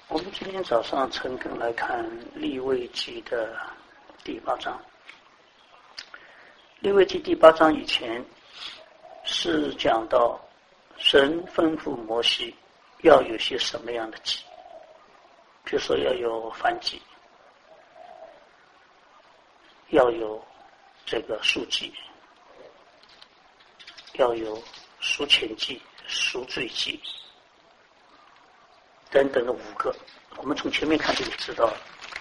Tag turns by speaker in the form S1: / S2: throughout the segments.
S1: 我们今天早上诚恳来看利未记的第8章。利未记第8章以前是讲到神吩咐摩西要有些什么样的祭，比如说要有燔祭，要有这个赎祭，要有赎愆祭、赎罪祭等等的5个，我们从前面看就知道了。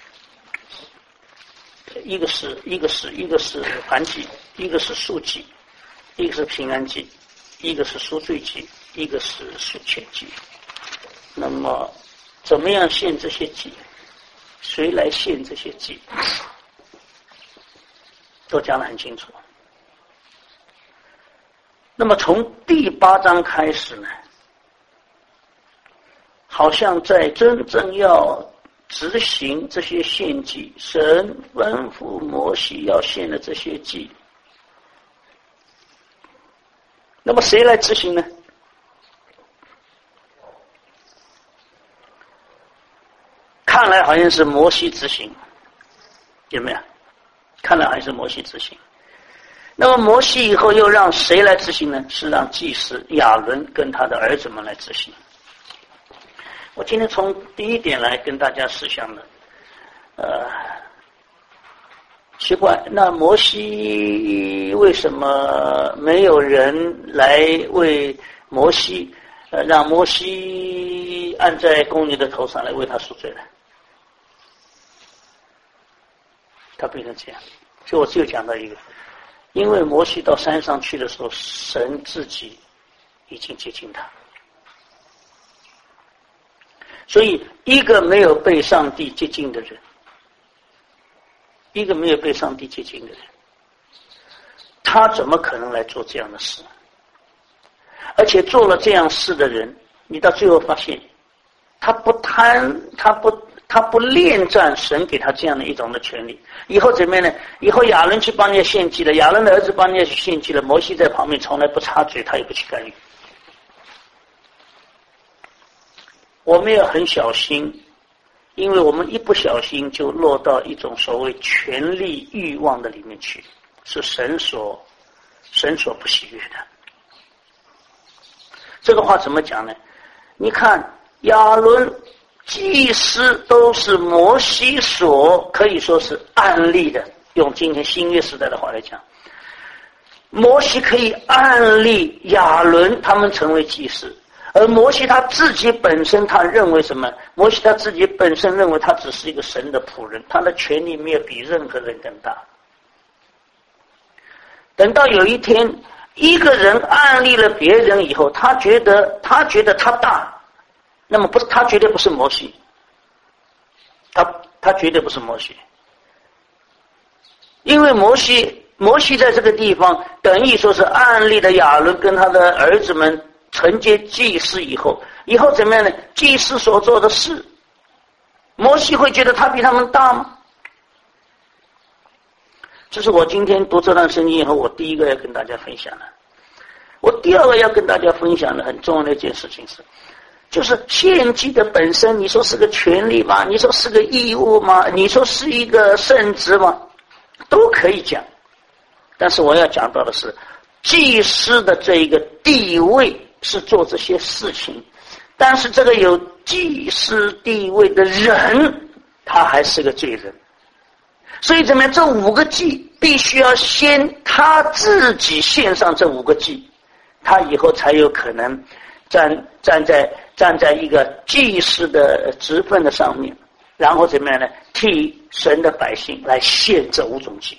S1: 一个是燔祭，一个是赎祭，一个是平安祭，一个是赎罪祭，一个是赎愆祭。那么怎么样献这些祭？谁来献这些祭？都讲得很清楚。那么从第8章开始呢，好像在真正要执行这些献祭，神吩咐摩西要献的这些祭，那么谁来执行呢？看来好像是摩西执行，有没有？看来还是摩西执行。那么摩西以后又让谁来执行呢？是让祭司亚伦跟他的儿子们来执行。我今天从第一点来跟大家思想的，奇怪，那摩西为什么没有人来为摩西，让摩西按在公牛的头上来为他赎罪呢？他不能这样，所以我只有讲到一个，因为摩西到山上去的时候，神自己已经接近他。所以一个没有被上帝接近的人，一个没有被上帝接近的人，他怎么可能来做这样的事？而且做了这样事的人，你到最后发现他不贪，他不恋战神给他这样的一种的权利。以后怎么样呢？以后亚伦去帮人家献祭了，亚伦的儿子帮人家去献祭了，摩西在旁边从来不插嘴，他也不去干预。我们要很小心，因为我们一不小心就落到一种所谓权力欲望的里面去，是神所不喜悦的。这个话怎么讲呢？你看亚伦祭司都是摩西所可以说是暗立的，用今天新约时代的话来讲，摩西可以暗立亚伦他们成为祭司。而摩西他自己本身他认为什么？摩西他自己本身认为他只是一个神的仆人，他的权力没有比任何人更大。等到有一天一个人暗立了别人以后，他觉得他大，那么他绝对不是摩西，他绝对不是摩西，因为摩西在这个地方等于说是暗立的亚伦跟他的儿子们承接祭司以后怎么样呢？祭司所做的事，摩西会觉得他比他们大吗？这是我今天读这段圣经以后，我第一个要跟大家分享的。我第二个要跟大家分享的很重要的一件事情是，就是献祭的本身，你说是个权利吗？你说是个义务吗？你说是一个圣职吗？都可以讲。但是我要讲到的是，祭司的这一个地位是做这些事情，但是这个有祭司地位的人，他还是个罪人。所以怎么样？这5个祭必须要先他自己献上这5个祭，他以后才有可能站在一个祭司的职分的上面，然后怎么样呢？替神的百姓来献这5种祭。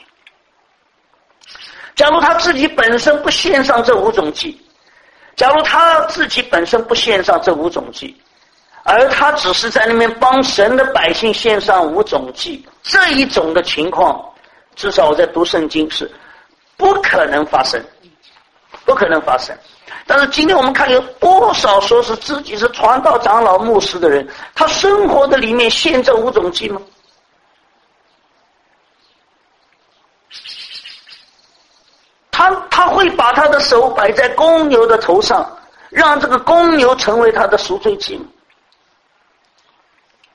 S1: 假如他自己本身不献上这5种祭，假如他自己本身不献上这5种祭，而他只是在那边帮神的百姓献上5种祭，这一种的情况，至少我在读圣经是不可能发生，不可能发生。但是今天我们看有多少说是自己是传道长老牧师的人，他生活的里面献这5种祭吗？他会把他的手摆在公牛的头上，让这个公牛成为他的赎罪祭吗？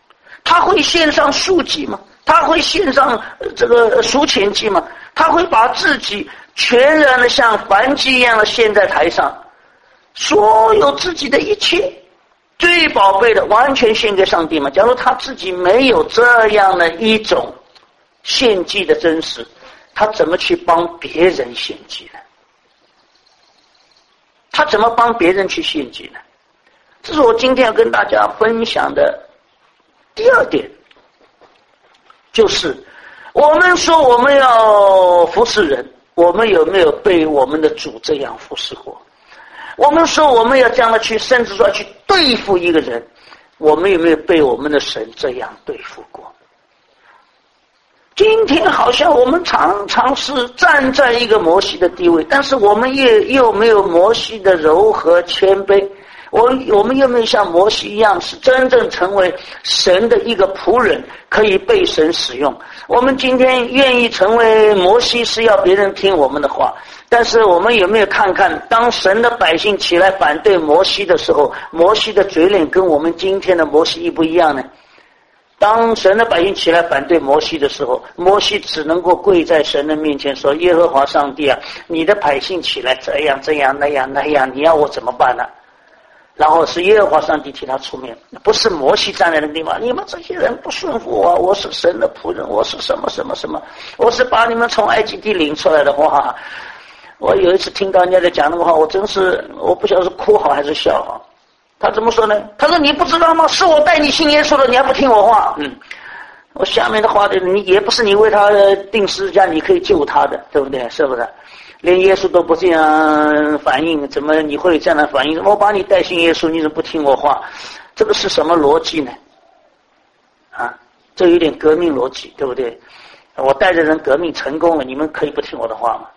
S1: 他会献上赎祭吗？他会献上这个赎愆祭吗？他会把自己全然的像燔祭一样的献在台上，所有自己的一切最宝贝的完全献给上帝吗？假如他自己没有这样的一种献祭的真实，他怎么去帮别人献祭呢？他怎么帮别人去献祭呢？这是我今天要跟大家分享的第二点，就是我们说我们要服侍人，我们有没有被我们的主这样服侍过？我们说我们要这样的去，甚至说去对付一个人，我们有没有被我们的神这样对付过？今天好像我们常常是站在一个摩西的地位，但是我们又没有摩西的柔和谦卑，我们又没有像摩西一样是真正成为神的一个仆人，可以被神使用。我们今天愿意成为摩西，是要别人听我们的话，但是我们有没有看看，当神的百姓起来反对摩西的时候，摩西的嘴脸跟我们今天的摩西一不一样呢？当神的百姓起来反对摩西的时候，摩西只能够跪在神的面前说，耶和华上帝啊，你的百姓起来这样这样那样那样，你要我怎么办呢？然后是耶和华上帝替他出面，不是摩西站在那个地方，你们这些人不顺服我，我是神的仆人，我是什么什么什么，我是把你们从埃及地领出来的。哇，我有一次听到人家在讲那个话，我真是我不晓得是哭好还是笑好。他怎么说呢？他说，你不知道吗？是我带你信耶稣的，你还不听我话。我下面的话，你也不是你为他定十字架，你可以救他的，对不对？是不是？连耶稣都不这样反应，怎么你会这样的反应？我把你带信耶稣，你怎么不听我话？这个是什么逻辑呢？这有点革命逻辑，对不对？我带着人革命成功了，你们可以不听我的话吗？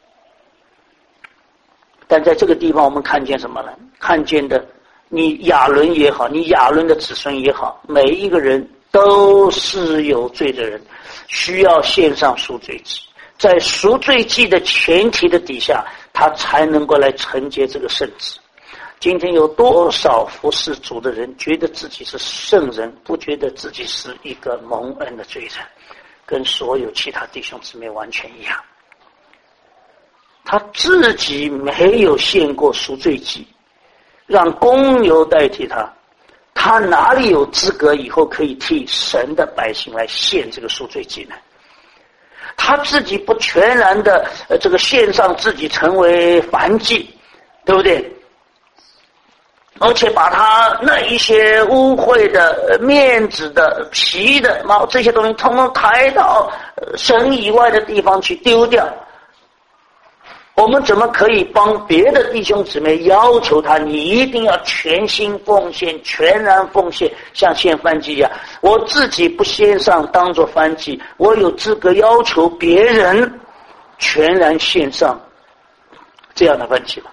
S1: 但在这个地方我们看见什么呢？看见的你亚伦也好，你亚伦的子孙也好，每一个人都是有罪的人，需要献上赎罪祭。在赎罪祭的前提的底下，他才能够来承接这个圣旨。今天有多少服侍主的人觉得自己是圣人，不觉得自己是一个蒙恩的罪人，跟所有其他弟兄姊妹完全一样。他自己没有献过赎罪祭，让公牛代替他，他哪里有资格以后可以替神的百姓来献这个赎罪祭呢？他自己不全然的这个献上自己成为燔祭，对不对？而且把他那一些污秽的面子的皮的毛这些东西统统抬到神以外的地方去丢掉。我们怎么可以帮别的弟兄姊妹要求他你一定要全心奉献全然奉献，像献燔祭一样？我自己不献上当作燔祭，我有资格要求别人全然献上这样的燔祭吗？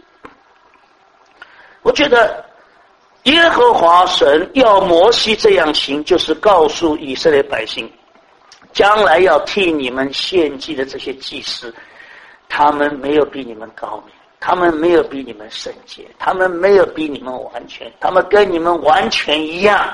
S1: 我觉得耶和华神要摩西这样行，就是告诉以色列百姓，将来要替你们献祭的这些祭司，他们没有比你们高明，他们没有比你们圣洁，他们没有比你们完全，他们跟你们完全一样。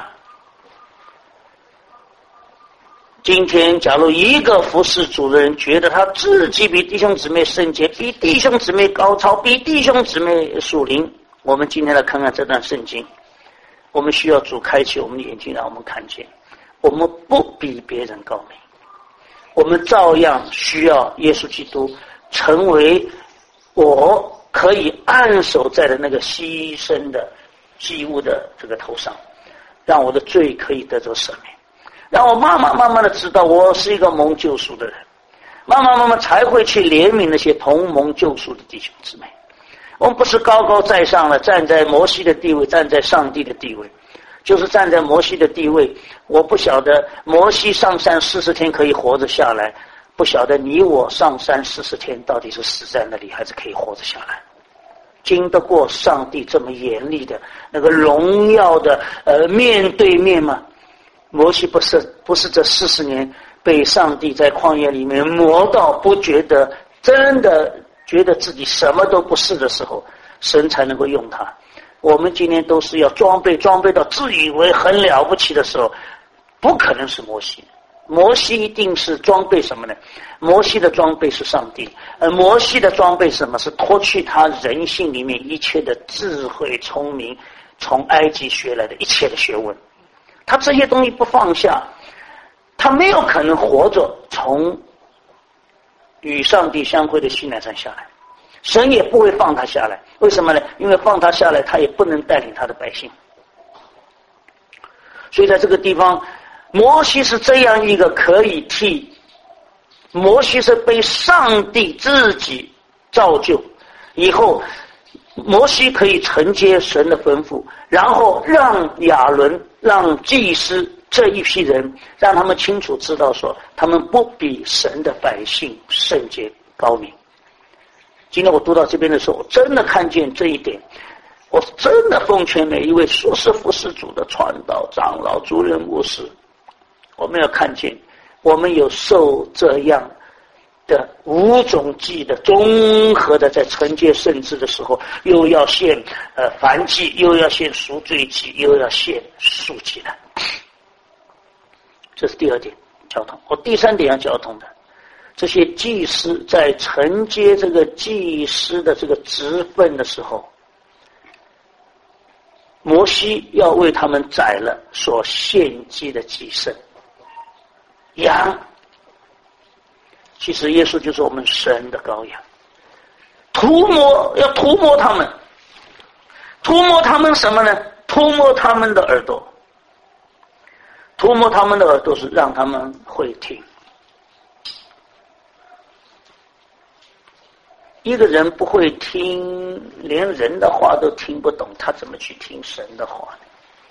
S1: 今天假如一个服侍主的人觉得他自己比弟兄姊妹圣洁，比弟兄姊妹高超，比弟兄姊妹属灵，我们今天来看看这段圣经，我们需要主开启我们的眼睛，让我们看见我们不比别人高明，我们照样需要耶稣基督成为我可以按手在的那个牺牲的祭物的这个头上，让我的罪可以得着赦免，让我慢慢的知道我是一个蒙救赎的人，慢慢才会去怜悯那些同蒙救赎的弟兄姊妹。我们不是高高在上了，站在摩西的地位，站在上帝的地位，就是站在摩西的地位。我不晓得摩西上山40天可以活着下来，不晓得你我上山40天到底是死在那里还是可以活着下来，经得过上帝这么严厉的那个荣耀的面对面吗？摩西不是这40年被上帝在旷野里面磨到不觉得，真的觉得自己什么都不是的时候，神才能够用他。我们今天都是要装备到自以为很了不起的时候， 不可能是摩西。摩西一定是装备什么呢？摩西的装备是上帝，而摩西的装备是什么？是脱去他人性里面一切的智慧、聪明，从埃及学来的一切的学问。他这些东西不放下，他没有可能活着从与上帝相会的西乃山下来，神也不会放他下来。为什么呢？因为放他下来，他也不能带领他的百姓。所以在这个地方，摩西是这样一个可以替，摩西是被上帝自己造就以后，摩西可以承接神的吩咐，然后让亚伦、让祭司这一批人，让他们清楚知道说，他们不比神的百姓圣洁高明。今天我读到这边的时候，我真的看见这一点。我真的奉劝每一位属世服事主的传道、长老、主任、牧师，我们要看见，我们有受这样的五种祭的综合的，在承接圣旨的时候，又要献燔祭，又要献赎罪祭，又要献赎祭的。这是第二点交通。我第三点要交通的，这些祭司在承接这个祭司的这个职分的时候，摩西要为他们宰了所献祭的祭牲羊。其实耶稣就是我们神的羔羊，要涂抹他们，涂抹他们什么呢？涂抹他们的耳朵，涂抹他们的耳朵是让他们会听。一个人不会听，连人的话都听不懂，他怎么去听神的话呢？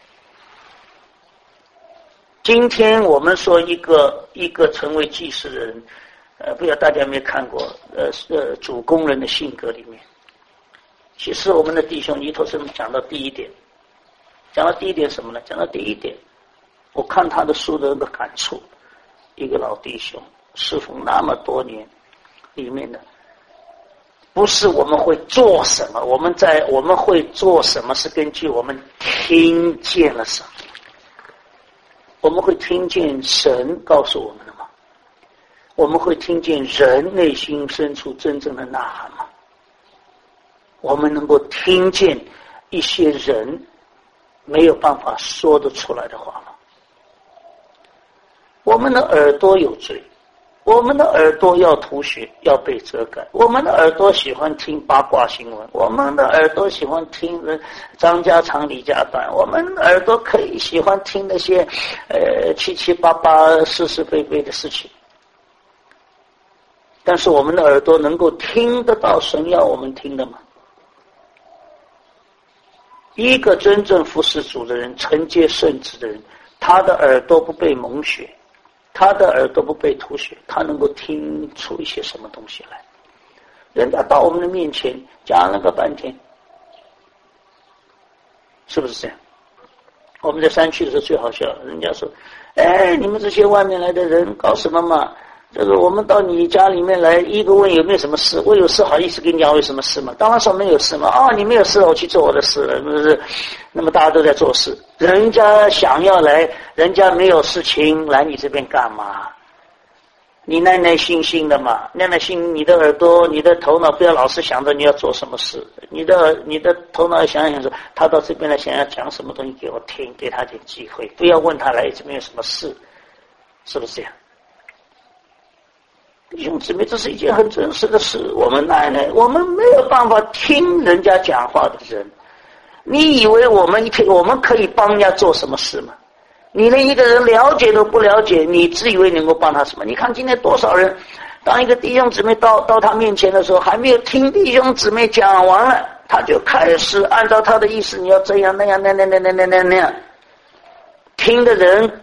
S1: 今天我们说一个成为祭司的人，不知道大家有没有看过主工人的性格里面，其实我们的弟兄尼托生讲到第一点什么呢？讲到第一点，我看他的书的那个感触，一个老弟兄侍奉那么多年里面的，不是我们会做什么，我们会做什么是根据我们听见了什么。我们会听见神告诉我们的吗？我们会听见人内心深处真正的呐喊吗？我们能够听见一些人没有办法说得出来的话吗？我们的耳朵有罪，我们的耳朵要吐血，要被遮盖。我们的耳朵喜欢听八卦新闻，我们的耳朵喜欢听张家长李家短，我们的耳朵可以喜欢听那些七七八八是是非非的事情。但是我们的耳朵能够听得到神要我们听的吗？一个真正服侍主的人，承接圣旨的人，他的耳朵不被蒙血，他的耳朵不被吐血，他能够听出一些什么东西来。人家到我们的面前讲了个半天，是不是这样？我们在山区的时候最好笑，人家说，你们这些外面来的人搞什么嘛？这个我们到你家里面来，一个问有没有什么事，我有事好意思跟你讲有什么事吗？当然说没有事嘛。你没有事，我去做我的事了，是不是？那么大家都在做事，人家想要来，人家没有事情来你这边干嘛？你耐耐心心的嘛，耐耐心，你的耳朵、你的头脑不要老是想着你要做什么事，你的头脑想想说，他到这边来想要讲什么东西给我听，给他点机会，不要问他来这边有什么事，是不是这样？弟兄姊妹，这是一件很真实的事。我们奶奶，我们没有办法听人家讲话的人，你以为我们可以帮人家做什么事吗？你连一个人了解都不了解，你自以为能够帮他什么？你看今天多少人，当一个弟兄姊妹到他面前的时候，还没有听弟兄姊妹讲完了，他就开始按照他的意思，你要这样那样那样。听的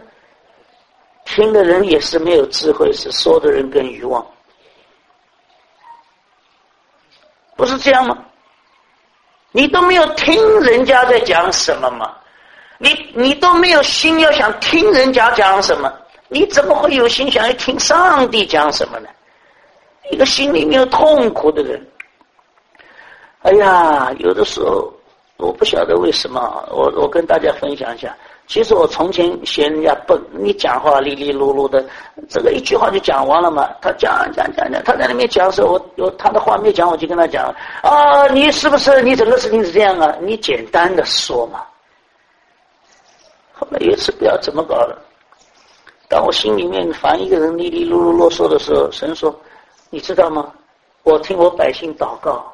S1: 人也是没有智慧，是说的人更愚妄，不是这样吗？你都没有听人家在讲什么吗？你都没有心要想听人家讲什么，你怎么会有心想要听上帝讲什么呢？一个心里面有痛苦的人，有的时候我不晓得为什么，我跟大家分享一下， 其实我从前嫌人家笨，你讲话哩哩噜噜的，这个一句话就讲完了嘛。他讲，他在那边讲的时候，他的话没讲，我就跟他讲啊，你是不是你整个事情是这样啊？你简单的说嘛。后来有一次不要怎么搞了，当我心里面烦一个人哩哩噜噜啰嗦的时候，神说，你知道吗？我听我百姓祷告，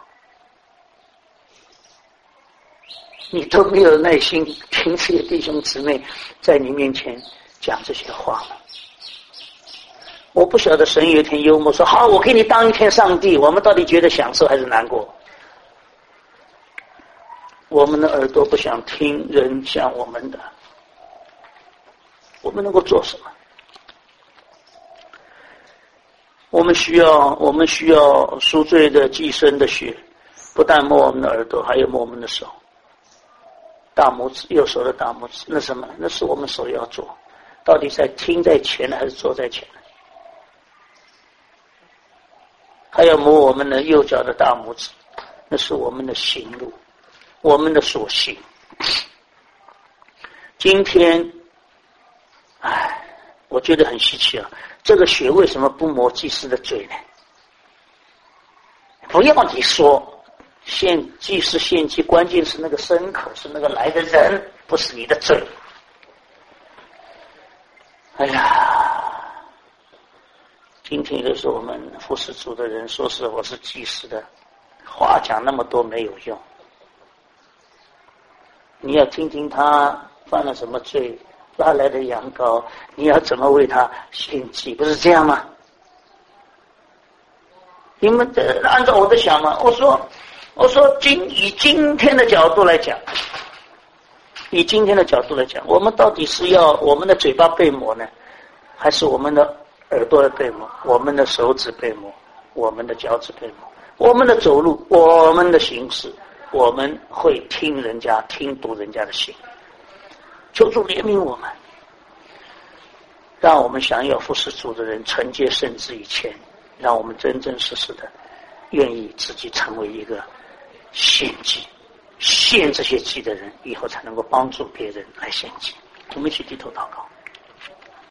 S1: 你都没有耐心听这些弟兄姊妹在你面前讲这些话了。我不晓得神有一天幽默说，好，我给你当一天上帝，我们到底觉得享受还是难过？我们的耳朵不想听人像我们的，我们能够做什么？我们需要赎罪的祭牲的血，不但摸我们的耳朵，还有摸我们的手，大拇指，右手的大拇指，那什么？那是我们首要做。到底在听在前还是做在前？还要摸我们的右脚的大拇指，那是我们的行路，我们的所行。今天，我觉得很稀奇啊。这个血为什么不抹祭司的罪呢？不要你说祭司献祭，关键是那个牲口，是那个来的人，不是你的罪。哎呀，今天有的时候我们服侍主的人说是我是祭司的，话讲那么多没有用，你要听听他犯了什么罪，拉来的羊羔，你要怎么为他献祭，不是这样吗？你们按照我的想嘛，我说以今天的角度来讲，我们到底是要我们的嘴巴被抹呢，还是我们的耳朵被抹，我们的手指被抹，我们的脚趾被抹，我们的走路，我们的行事，我们会听读人家的心。求主怜悯我们，让我们想要服侍主的人承接圣旨以前，让我们真真实实的愿意自己成为一个献祭，献这些祭的人，以后才能够帮助别人来献祭。我们一起低头祷告。